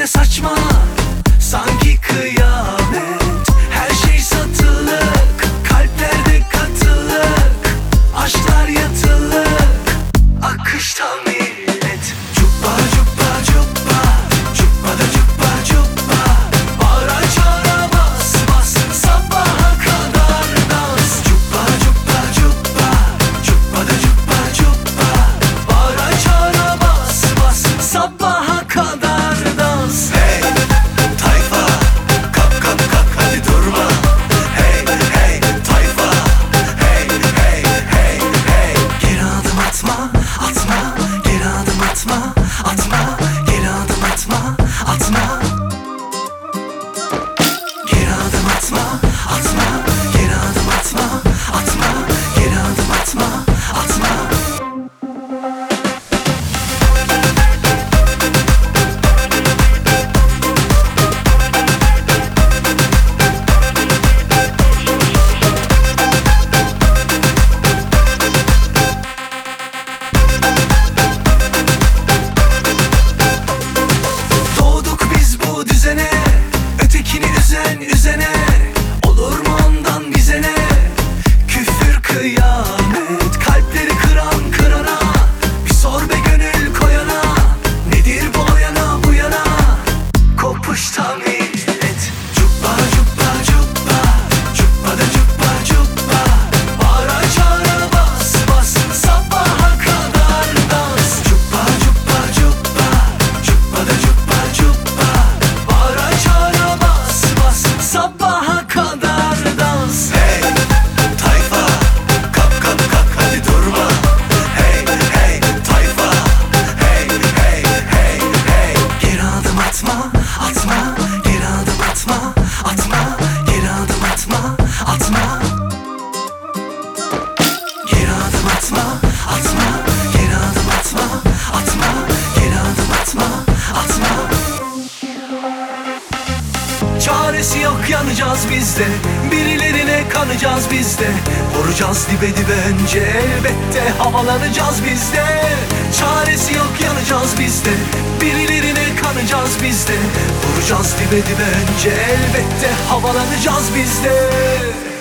saçma, sanki kıyamet. Her şey satılık, kalplerde katılık, aşklar yatılık, akıştan millet. Cuppa cuppa cuppa, cuppa da cuppa cuppa, bağıra çağıra bas bas, sabaha kadar dans. Cuppa cuppa cuppa, cuppa da cuppa cuppa, bağıra çağıra bas bas, sabaha kadar dans. Hey tayfa, kalk kalk kalk hadi durma. Hey hey tayfa, hey hey hey hey. Geri adım atma, atma, geri adım atma, atma, geri adım atma, atma. Geri adım atma, atma, geri adım atma, atma, geri adım atma, atma. Doğduk biz bu düzene, ötekini üzen üzene. Olur mu ondan bize ne? Küfür kıyamet, kalpleri kıran kırana. Bir sor be gönül koyana, nedir bu o yana bu yana? Kopuşta millet. Cuppa cuppa cuppa, cuppa da cuppa cuppa, bağıra çağıra bas bas, sabaha kadar dans. Cuppa cuppa cuppa, cuppa da cuppa cuppa, bağıra çağıra bas bas, sabaha kadar dans. Hey tayfa, kalk kalk kalk hadi durma. Hey hey tayfa, hey hey hey hey. Geri adım atma, atma, geri adım atma, atma, geri adım atma, atma. Geri adım atma, atma, geri adım atma, atma, geri adım atma, atma. Çaresi yok, yanacağız biz de, birilerine kanacağız biz de. Vuracağız dibe dibe önce, elbette havalanacağız biz de. Çaresi yok, yanacağız biz de, birilerine kanacağız biz de. Vuracağız dibe dibe önce, elbette havalanacağız biz de.